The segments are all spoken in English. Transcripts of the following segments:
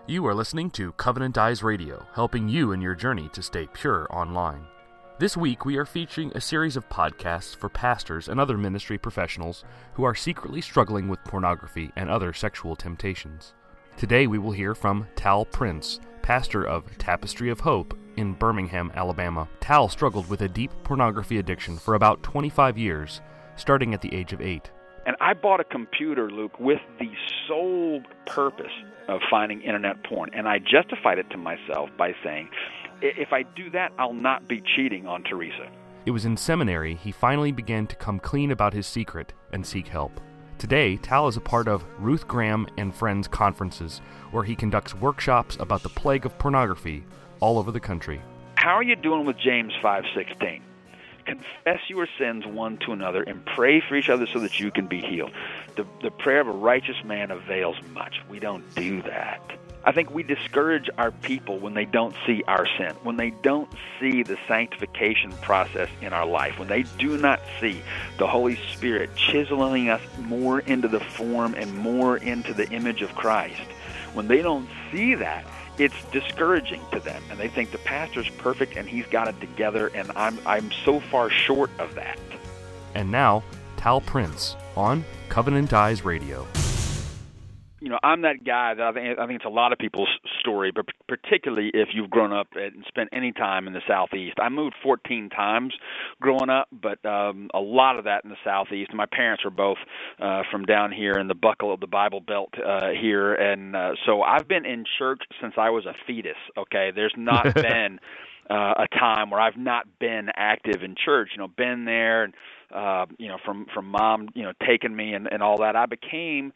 You are listening to Covenant Eyes Radio, helping you in your journey to stay pure online. This week, we are featuring a series of podcasts for pastors and other ministry professionals who are secretly struggling with pornography and other sexual temptations. Today, we will hear from Tal Prince, pastor of Tapestry of Hope in Birmingham, Alabama. Tal struggled with a deep pornography addiction for about 25 years, starting at the age of 8. And I bought a computer, Luke, with the sole purpose of finding internet porn. And I justified it to myself by saying, if I do that, I'll not be cheating on Teresa. It was in seminary he finally began to come clean about his secret and seek help. Today, Tal is a part of Ruth Graham and Friends conferences, where he conducts workshops about the plague of pornography all over the country. How are you doing with James 5:16? Confess your sins one to another and pray for each other so that you can be healed. The prayer of a righteous man avails much. We don't do that. I think we discourage our people when they don't see our sin, when they don't see the sanctification process in our life, when they do not see the Holy Spirit chiseling us more into the form and more into the image of Christ. When they don't see that, it's discouraging to them, and they think the pastor's perfect and he's got it together, and I'm so far short of that. And now, Tal Prince on Covenant Eyes Radio. You know, I'm that guy that I think it's a lot of people's story, but particularly if you've grown up and spent any time in the Southeast. I moved 14 times growing up, but a lot of that in the Southeast. My parents were both from down here in the buckle of the Bible Belt here, and so I've been in church since I was a fetus, okay? There's not been a time where I've not been active in church, been there, and, from mom, taking me and all that. I became...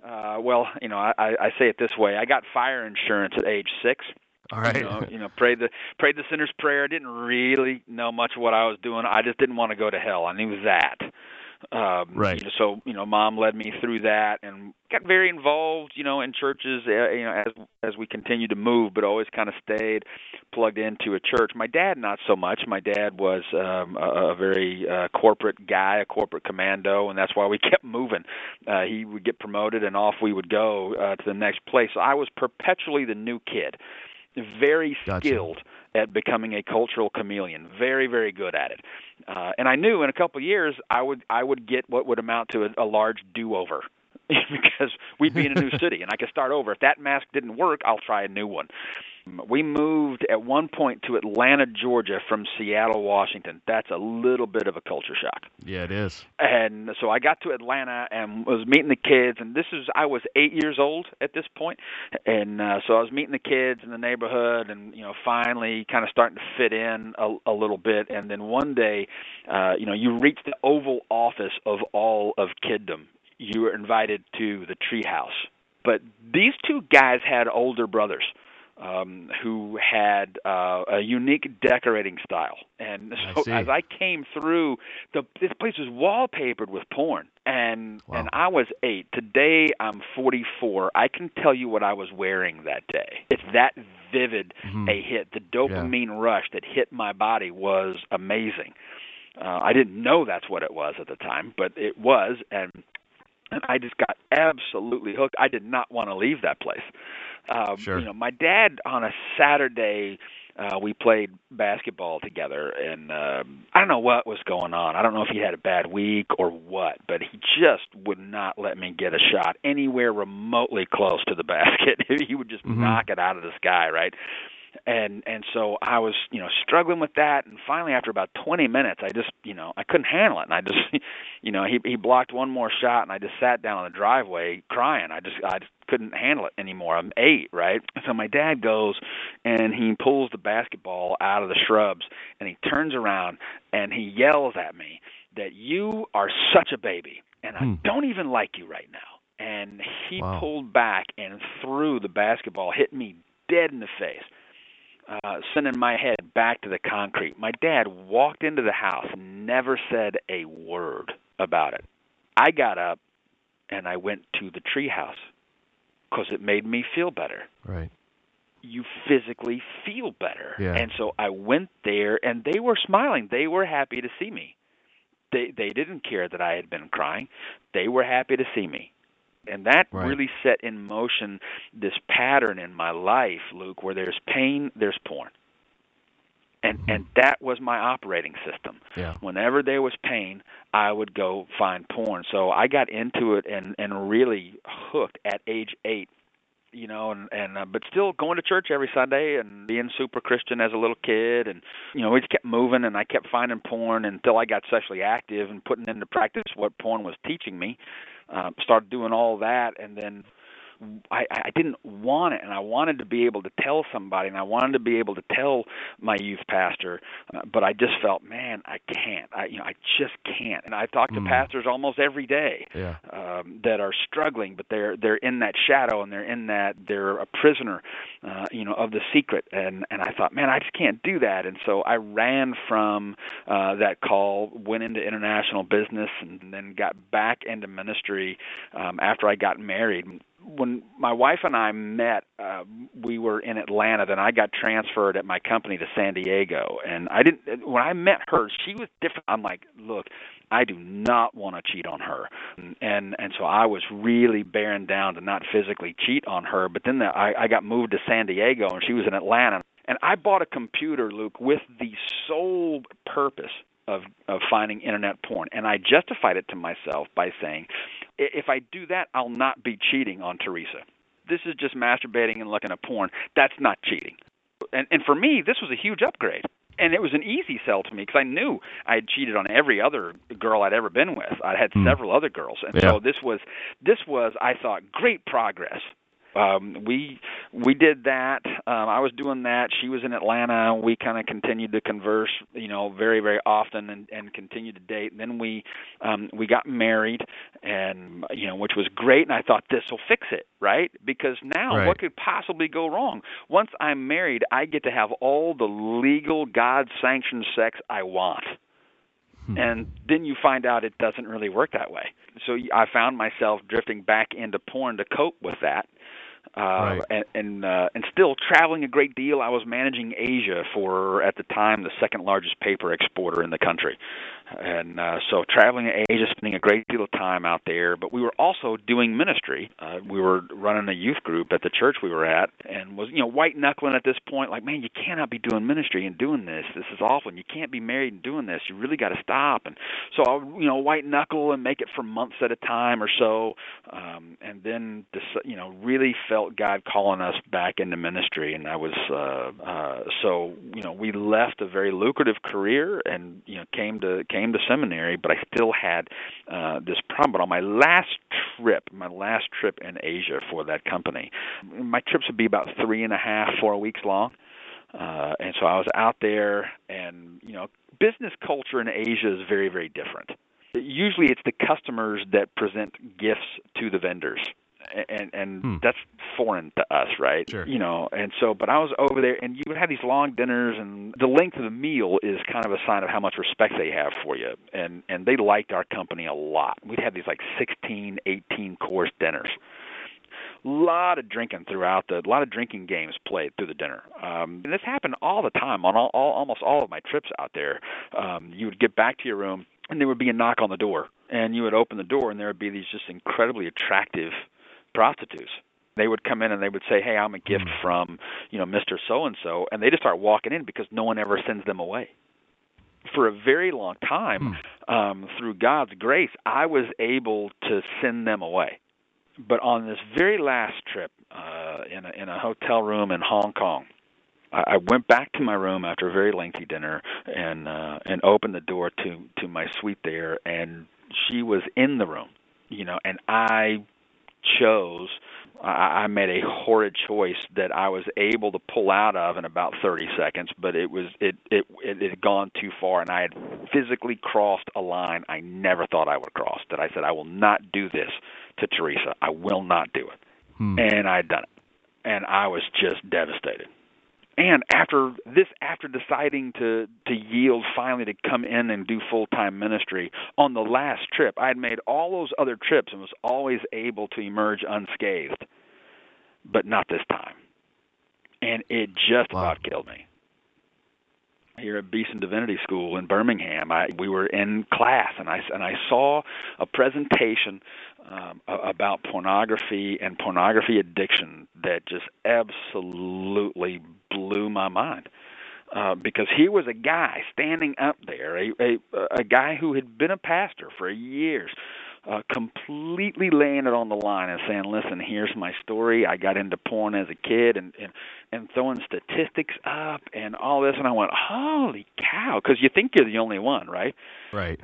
I say it this way. I got fire insurance at age 6. All right. Prayed the sinner's prayer. Didn't really know much of what I was doing. I just didn't want to go to hell. I knew that. Right. So Mom led me through that and got very involved, in churches, as we continued to move, but always kind of stayed plugged into a church. My dad, not so much. My dad was a very corporate guy, a corporate commando, and that's why we kept moving. He would get promoted, and off we would go to the next place. So I was perpetually the new kid, very skilled at becoming a cultural chameleon, very, very good at it. And I knew in a couple of years I would get what would amount to a large do-over because we'd be in a new city and I could start over. If that mask didn't work, I'll try a new one. We moved at one point to Atlanta, Georgia from Seattle, Washington. That's a little bit of a culture shock. Yeah, it is. And so I got to Atlanta and was meeting the kids, and I was 8 years old at this point. And so I was meeting the kids in the neighborhood and, finally kind of starting to fit in a little bit. And then one day, you reach the Oval Office of all of kiddom. You were invited to the treehouse. But these two guys had older brothers who had a unique decorating style. And so as I came through, this place was wallpapered with porn. And I was 8. Today, I'm 44. I can tell you what I was wearing that day. It's that vivid a hit. The dopamine rush that hit my body was amazing. I didn't know that's what it was at the time, but it was, and I just got absolutely hooked. I did not want to leave that place. Sure. My dad, on a Saturday, we played basketball together, and I don't know what was going on. I don't know if he had a bad week or what, but he just would not let me get a shot anywhere remotely close to the basket. He would just knock it out of the sky, right? And so I was, struggling with that, and finally after about 20 minutes, I just, I couldn't handle it, and I just, he blocked one more shot, and I just sat down on the driveway crying. I just couldn't handle it anymore. I'm 8, right? So my dad goes, and he pulls the basketball out of the shrubs, and he turns around, and he yells at me that you are such a baby, and I don't even like you right now. And he pulled back and threw the basketball, hit me dead in the face. Sending my head back to the concrete. My dad walked into the house and never said a word about it. I got up and I went to the treehouse because it made me feel better. Right. You physically feel better. Yeah. And so I went there, and they were smiling. They were happy to see me. They didn't care that I had been crying. They were happy to see me. And that Right. really set in motion this pattern in my life, Luke, where there's pain, there's porn. And that was my operating system. Yeah. Whenever there was pain, I would go find porn. So I got into it and really hooked at age 8, but still going to church every Sunday and being super Christian as a little kid, and we just kept moving, and I kept finding porn until I got sexually active and putting into practice what porn was teaching me. Started doing all that, and then I didn't want it, and I wanted to be able to tell somebody, and I wanted to be able to tell my youth pastor, but I just felt, man, I can't. I just can't. And I talk to pastors almost every day that are struggling, but they're in that shadow, and they're a prisoner, of the secret. And I thought, man, I just can't do that. And so I ran from that call, went into international business, and then got back into ministry after I got married. When my wife and I met, we were in Atlanta. Then I got transferred at my company to San Diego. And when I met her, she was different. I'm like, look, I do not want to cheat on her. And so I was really bearing down to not physically cheat on her. But then I got moved to San Diego, and she was in Atlanta. And I bought a computer, Luke, with the sole purpose of finding internet porn. And I justified it to myself by saying, if I do that, I'll not be cheating on Teresa. This is just masturbating and looking at porn. That's not cheating. And for me, this was a huge upgrade. And it was an easy sell to me because I knew I had cheated on every other girl I'd ever been with. I had several other girls. And so this was, I thought, great progress. We did that. I was doing that. She was in Atlanta. We kind of continued to converse, very, very often, and continued to date. And then we got married, and which was great. And I thought, this will fix it, right? Because now, what could possibly go wrong? Once I'm married, I get to have all the legal, God-sanctioned sex I want. And then you find out it doesn't really work that way. So I found myself drifting back into porn to cope with that. And still traveling a great deal. I was managing Asia for, at the time, the second largest paper exporter in the country. And so traveling to Asia, spending a great deal of time out there. But we were also doing ministry. We were running a youth group at the church we were at, and was white knuckling at this point, like, man, you cannot be doing ministry and doing this. This is awful. And you can't be married and doing this. You really got to stop. And so I would, white knuckle and make it for months at a time or so, and then really felt God calling us back into ministry. And I was so we left a very lucrative career and came to seminary, but I still had this problem. But on my last trip in Asia for that company, my trips would be about 3.5, 4 weeks long. And so I was out there, and business culture in Asia is very, very different. Usually it's the customers that present gifts to the vendors. And that's foreign to us, right? Sure. And so, but I was over there, and you would have these long dinners, and the length of the meal is kind of a sign of how much respect they have for you. And they liked our company a lot. We'd have these like 16, 18-course dinners. A lot of drinking a lot of drinking games played through the dinner. And this happened all the time on almost all of my trips out there. You would get back to your room, and there would be a knock on the door, and you would open the door, and there would be these just incredibly attractive prostitutes. They would come in and they would say, hey, I'm a gift from, Mr. So-and-so, and they just start walking in because no one ever sends them away. For a very long time, through God's grace, I was able to send them away. But on this very last trip, in a hotel room in Hong Kong, I went back to my room after a very lengthy dinner and opened the door to my suite there, and she was in the room, and I made a horrid choice that I was able to pull out of in about 30 seconds, but it had gone too far, and I had physically crossed a line I never thought I would cross, that I said, I will not do this to Teresa. I will not do it. And I had done it. And I was just devastated. And after deciding to yield finally to come in and do full-time ministry, on the last trip, I had made all those other trips and was always able to emerge unscathed, but not this time. And it just about killed me. Here at Beeson Divinity School in Birmingham, we were in class, and I saw a presentation about pornography and pornography addiction that just absolutely blew my mind. Because he was a guy standing up there, a guy who had been a pastor for years, completely laying it on the line and saying, listen, here's my story. I got into porn as a kid, and throwing statistics up and all this. And I went, holy cow, because you think you're the only one, right? Right.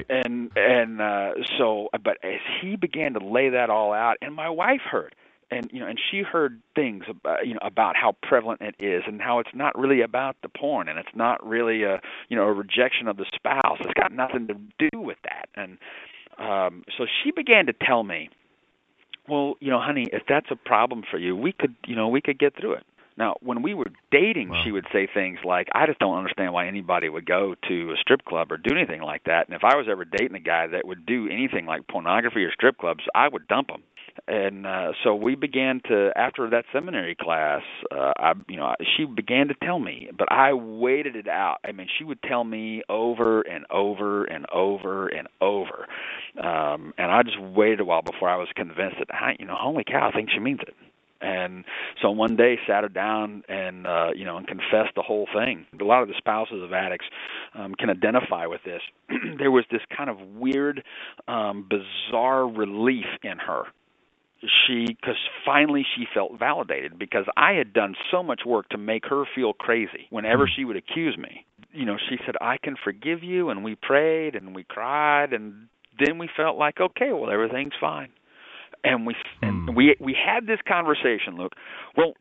So, but as he began to lay that all out, and my wife heard, and she heard things about how prevalent it is, and how it's not really about the porn, and it's not really a rejection of the spouse. It's got nothing to do with that. And so she began to tell me, well, honey, if that's a problem for you, we could get through it. Now, when we were dating, wow, she would say things like, I just don't understand why anybody would go to a strip club or do anything like that. And if I was ever dating a guy that would do anything like pornography or strip clubs, I would dump him. And so we began to, after that seminary class, she began to tell me, but I waited it out. I mean, she would tell me over and over and over and over. And I just waited a while before I was convinced that, holy cow, I think she means it. And so one day sat her down and and confessed the whole thing. A lot of the spouses of addicts can identify with this. There was this kind of weird, bizarre relief in her. Because finally she felt validated, because I had done so much work to make her feel crazy whenever she would accuse me. She said, I can forgive you, and we prayed and we cried, and then we felt like, okay, well, everything's fine. And we had this conversation, Luke. Well,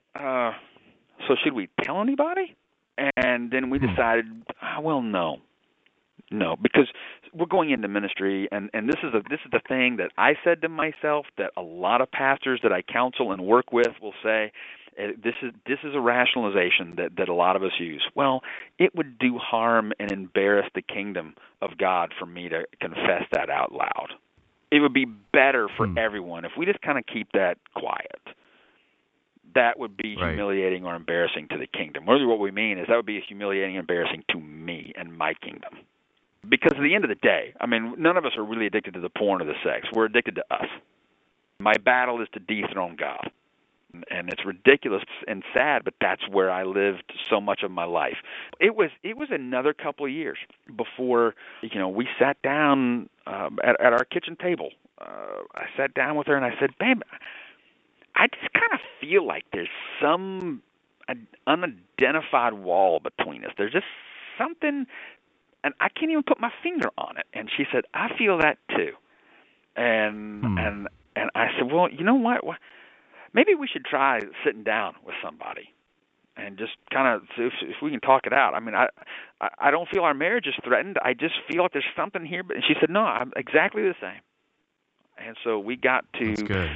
so should we tell anybody? And then we decided, well, no, because we're going into ministry, and this is the thing that I said to myself, that a lot of pastors that I counsel and work with will say. This is a rationalization that a lot of us use. Well, it would do harm and embarrass the kingdom of God for me to confess that out loud. It would be better for everyone if we just kind of keep that quiet. That would be humiliating or embarrassing to the kingdom. Really what we mean is that would be humiliating and embarrassing to me and my kingdom. Because at the end of the day, I mean, none of us are really addicted to the porn or the sex. We're addicted to us. My battle is to dethrone God. And it's ridiculous and sad, but that's where I lived so much of my life. It was another couple of years before we sat down at our kitchen table. I sat down with her and I said, babe, I just kind of feel like there's some unidentified wall between us. There's just something, and I can't even put my finger on it. And she said, I feel that too. And I said, well, you know what? Maybe we should try sitting down with somebody and just kind of see if we can talk it out. I mean, I don't feel our marriage is threatened. I just feel like there's something here. But she said, no, I'm exactly the same. And so we got to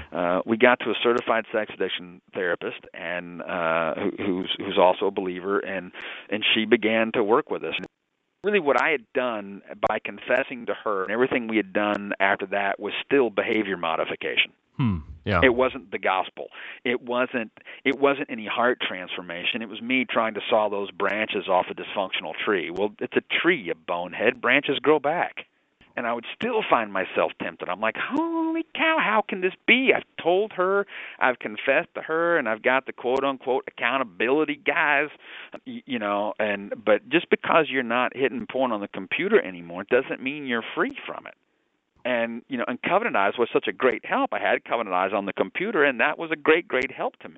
a certified sex addiction therapist, and who's also a believer, and she began to work with us. Really, what I had done by confessing to her, and everything we had done after that, was still behavior modification. Yeah. It wasn't the gospel. It wasn't any heart transformation. It was me trying to saw those branches off a dysfunctional tree. Well, it's a tree, you bonehead. Branches grow back. And I would still find myself tempted. I'm like, holy cow, how can this be? I've told her, I've confessed to her, and I've got the quote-unquote accountability guys, but just because you're not hitting porn on the computer anymore doesn't mean you're free from it. And, and Covenant Eyes was such a great help. I had Covenant Eyes on the computer, and that was a great, great help to me.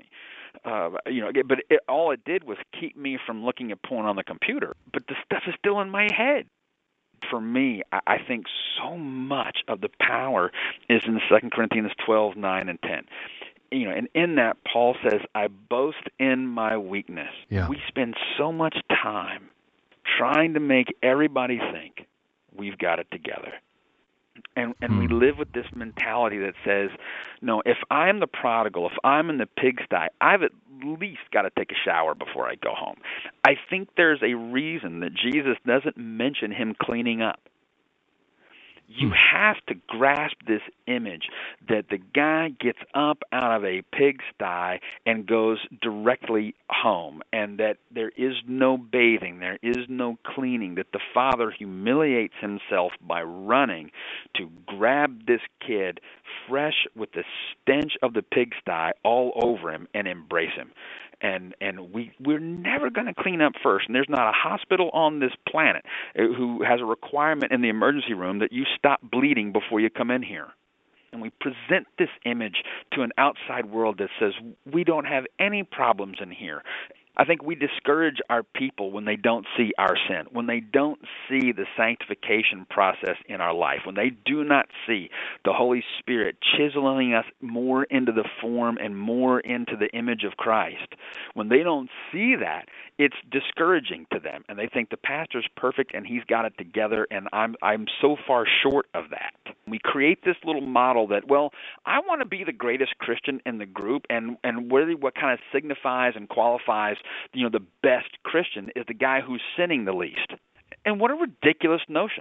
But all it did was keep me from looking at porn on the computer. But the stuff is still in my head. For me, I think so much of the power is in 2 Corinthians 12, 9, and 10. And in that, Paul says, I boast in my weakness. Yeah. We spend so much time trying to make everybody think we've got it together. And we live with this mentality that says, no, if I'm the prodigal, if I'm in the pigsty, I've at least got to take a shower before I go home. I think there's a reason that Jesus doesn't mention him cleaning up. You have to grasp this image that the guy gets up out of a pigsty and goes directly home, and that there is no bathing, there is no cleaning, that the father humiliates himself by running to grab this kid fresh with the stench of the pigsty all over him and embrace him. And we're never going to clean up first. And there's not a hospital on this planet who has a requirement in the emergency room that you stop bleeding before you come in here. And we present this image to an outside world that says we don't have any problems in here. I think we discourage our people when they don't see our sin, when they don't see the sanctification process in our life, when they do not see the Holy Spirit chiseling us more into the form and more into the image of Christ. When they don't see that, it's discouraging to them, and they think the pastor's perfect and he's got it together, and I'm so far short of that. We create this little model that, well, I want to be the greatest Christian in the group, and really what kind of signifies and qualifies, the best Christian is the guy who's sinning the least. And what a ridiculous notion.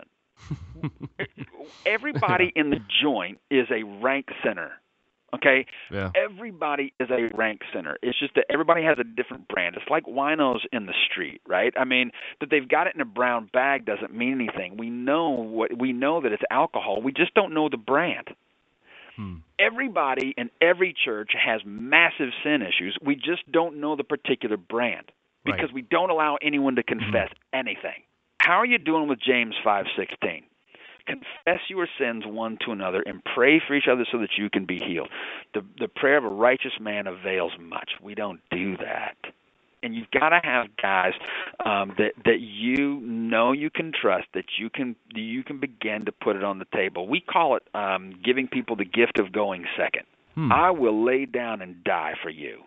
Everybody in the joint is a rank sinner. Okay? Yeah. Everybody is a rank sinner. It's just that everybody has a different brand. It's like winos in the street, right? I mean, that they've got it in a brown bag doesn't mean anything. We know that it's alcohol. We just don't know the brand. Everybody in every church has massive sin issues. We just don't know the particular brand because we don't allow anyone to confess anything. How are you doing with James 5:16? Confess your sins one to another and pray for each other so that you can be healed. The prayer of a righteous man avails much. We don't do that. And you've got to have guys that you can trust, that you can begin to put it on the table. We call it giving people the gift of going second. I will lay down and die for you.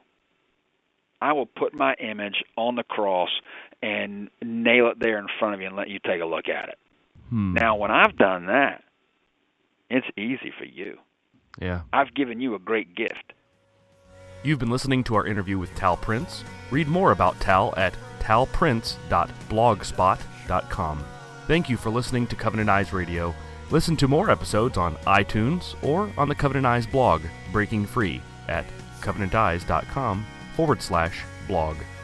I will put my image on the cross and nail it there in front of you and let you take a look at it. Now, when I've done that, it's easy for you. Yeah. I've given you a great gift. You've been listening to our interview with Tal Prince. Read more about Tal at talprince.blogspot.com. Thank you for listening to Covenant Eyes Radio. Listen to more episodes on iTunes or on the Covenant Eyes blog, Breaking Free, at covenanteyes.com/blog.